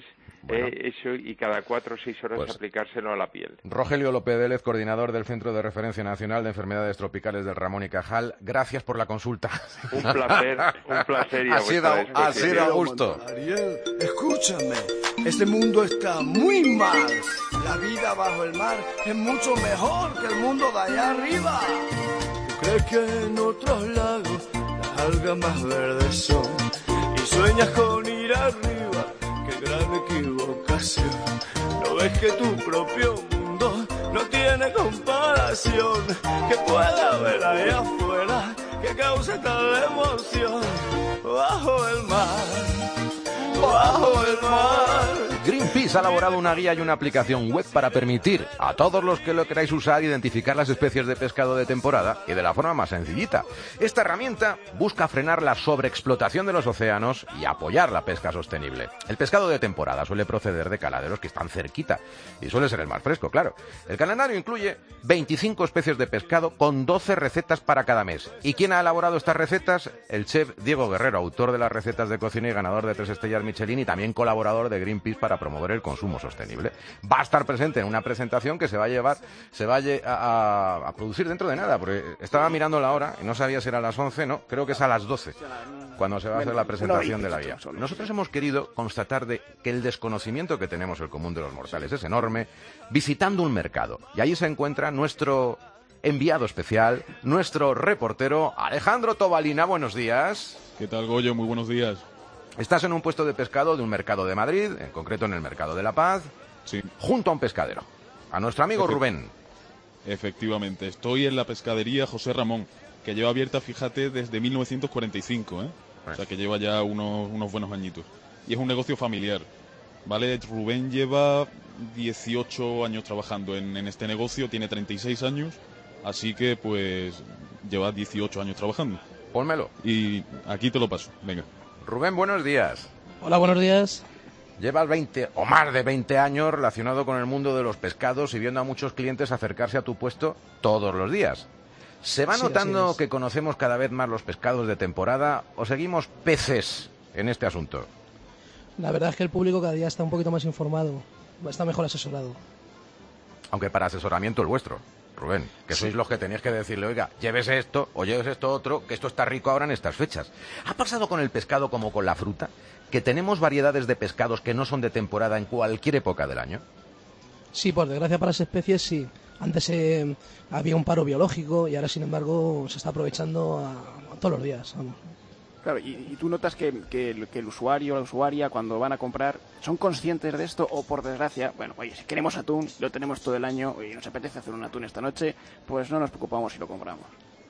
Bueno. Eh, eso, y cada cuatro o seis horas Pues, aplicárselo a la piel. Rogelio López Vélez, coordinador del Centro de Referencia Nacional de Enfermedades Tropicales del Ramón y Cajal, gracias por la consulta. Un placer, un placer. Y a ha sido, vuestra ha sido a gusto. Ariel, escúchame, este mundo está muy mal. La vida bajo el mar es mucho mejor que el mundo de allá arriba. ¿Tú crees que en otros lagos las algas más verdes son? Y sueñas con ir arriba, qué gran equivocación. ¿No ves que tu propio mundo no tiene comparación? ¿Qué puede haber ahí afuera que cause tal emoción? Bajo el mar, bajo el mar. Greenpeace ha elaborado una guía y una aplicación web para permitir a todos los que lo queráis usar identificar las especies de pescado de temporada y de la forma más sencillita. Esta herramienta busca frenar la sobreexplotación de los océanos y apoyar la pesca sostenible. El pescado de temporada suele proceder de caladeros que están cerquita y suele ser el más fresco, claro. El calendario incluye veinticinco especies de pescado con doce recetas para cada mes. ¿Y quién ha elaborado estas recetas? El chef Diego Guerrero, autor de las recetas de cocina y ganador de tres estrellas Michelin y también colaborador de Greenpeace para promover el consumo sostenible. Va a estar presente en una presentación que se va a llevar, se va a, a, a producir dentro de nada, porque estaba mirando la hora y no sabía si era a las once, no, creo que es a las doce, cuando se va a hacer la presentación de la guía. Nosotros hemos querido constatar de que el desconocimiento que tenemos el común de los mortales es enorme, visitando un mercado. Y allí se encuentra nuestro enviado especial, nuestro reportero Alejandro Tobalina. Buenos días. ¿Qué tal, Goyo? Muy buenos días. Estás en un puesto de pescado de un mercado de Madrid, en concreto en el Mercado de la Paz, sí, junto a un pescadero, a nuestro amigo Efe- Rubén. Efectivamente, estoy en la pescadería José Ramón, que lleva abierta, fíjate, desde mil novecientos cuarenta y cinco, ¿eh? O sea, que lleva ya unos, unos buenos añitos. Y es un negocio familiar, ¿vale? Rubén lleva dieciocho años trabajando en, en este negocio, tiene treinta y seis años, así que, pues, lleva dieciocho años trabajando. Pónmelo. Y aquí te lo paso, venga. Rubén, buenos días. Hola, buenos días. Llevas veinte o más de veinte años relacionado con el mundo de los pescados y viendo a muchos clientes acercarse a tu puesto todos los días. ¿Se va Sí, notando así es. que conocemos cada vez más los pescados de temporada o seguimos peces en este asunto? La verdad es que el público cada día está un poquito más informado, está mejor asesorado. Aunque para asesoramiento el vuestro, Rubén, que sois los que tenéis que decirle, oiga, llévese esto o llévese esto otro, que esto está rico ahora en estas fechas. ¿Ha pasado con el pescado como con la fruta? ¿Que tenemos variedades de pescados que no son de temporada en cualquier época del año? Sí, por desgracia para las especies sí. Antes eh, había un paro biológico y ahora, sin embargo, se está aprovechando a, a todos los días. Vamos. Claro, y, y tú notas que, que, el, que el usuario o la usuaria, cuando van a comprar, ¿son conscientes de esto? O, por desgracia, bueno, oye, si queremos atún, lo tenemos todo el año, y nos apetece hacer un atún esta noche, pues no nos preocupamos si lo compramos.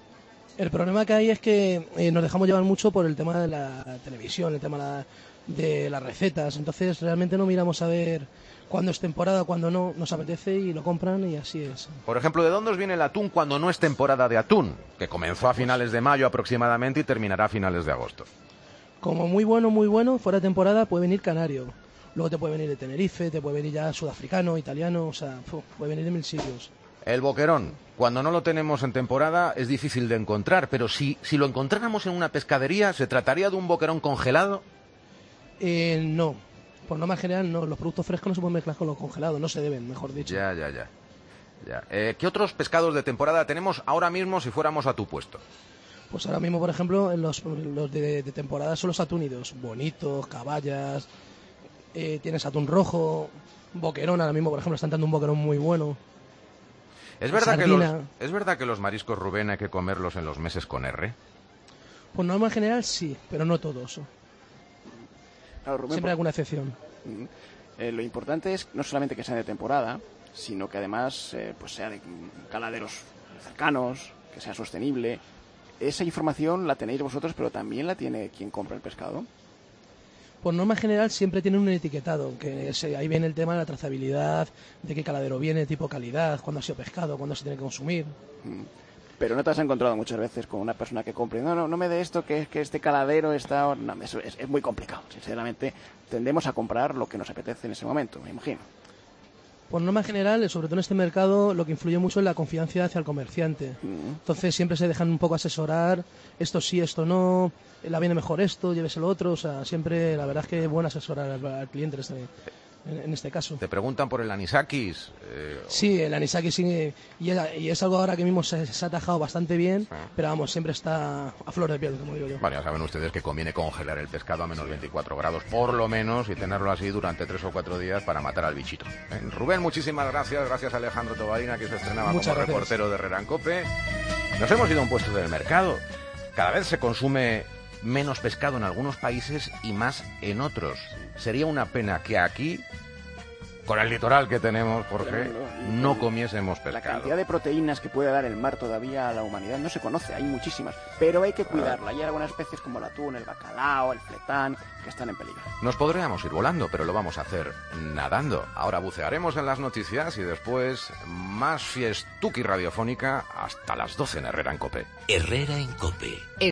El problema que hay es que eh, nos dejamos llevar mucho por el tema de la televisión, el tema de, la, de las recetas. Entonces, realmente no miramos a ver cuándo es temporada, cuándo no, nos apetece y lo compran y así es. Por ejemplo, ¿de dónde os viene el atún cuando no es temporada de atún? Que comenzó a finales de mayo aproximadamente y terminará a finales de agosto. Como muy bueno, muy bueno, fuera de temporada puede venir canario. Luego te puede venir de Tenerife, te puede venir ya sudafricano, italiano, o sea, fu, puede venir de mil sitios. El boquerón, cuando no lo tenemos en temporada es difícil de encontrar, pero si, si lo encontráramos en una pescadería, ¿se trataría de un boquerón congelado? Eh, no, por norma general no, los productos frescos no se pueden mezclar con los congelados, no se deben, mejor dicho. Ya, ya, ya. ya. Eh, ¿Qué otros pescados de temporada tenemos ahora mismo si fuéramos a tu puesto? Pues ahora mismo, por ejemplo, en los, los de, de temporada son los atúnidos, bonitos, caballas, eh, tienes atún rojo, boquerón, ahora mismo, por ejemplo, están dando un boquerón muy bueno. ¿Es verdad, que los, ¿Es verdad que los mariscos, Rubén, hay que comerlos en los meses con R? Pues norma general sí, pero no todos. Claro, Rubén, Siempre por... hay alguna excepción. Eh, lo importante es no solamente que sean de temporada, sino que además eh, pues sea de caladeros cercanos, que sea sostenible. Esa información la tenéis vosotros, pero también la tiene quien compra el pescado. Por norma general siempre tienen un etiquetado, que es, ahí viene el tema de la trazabilidad, de qué caladero viene, tipo calidad, cuándo ha sido pescado, cuándo se tiene que consumir. Pero no te has encontrado muchas veces con una persona que compre, no, no, no me dé esto, que es que este caladero está... No, eso es, es muy complicado, sinceramente. Tendemos a comprar lo que nos apetece en ese momento, me imagino. Por norma general, sobre todo en este mercado, lo que influye mucho es la confianza hacia el comerciante. Mm. Entonces siempre se dejan un poco asesorar, esto sí, esto no, la viene mejor esto, llévese lo otro, o sea, siempre la verdad es que es bueno asesorar al, al cliente. Este... en, en este caso. Te preguntan por el anisakis. Eh, Sí, el anisakis sí, y, es, y es algo ahora que mismo se, se ha atajado bastante bien, sí. pero vamos, siempre está a flor de piel, como digo yo. Bueno, ya saben ustedes que conviene congelar el pescado a menos veinticuatro grados, por lo menos, y tenerlo así durante tres o cuatro días para matar al bichito. ¿Eh? Rubén, muchísimas gracias. Gracias a Alejandro Tobarina, que se estrenaba Muchas como gracias. reportero de Herrera en COPE. Nos hemos ido a un puesto del mercado. Cada vez se consume menos pescado en algunos países y más en otros. Sería una pena que aquí, con el litoral que tenemos, Jorge, no comiésemos La pescado. cantidad de proteínas que puede dar el mar todavía a la humanidad no se conoce, hay muchísimas, pero hay que cuidarla. Hay algunas especies como el atún, el bacalao, el fletán, que están en peligro. Nos podríamos ir volando, pero lo vamos a hacer nadando. Ahora bucearemos en las noticias y después más fiestuki radiofónica hasta las doce en Herrera en COPE. Herrera en COPE.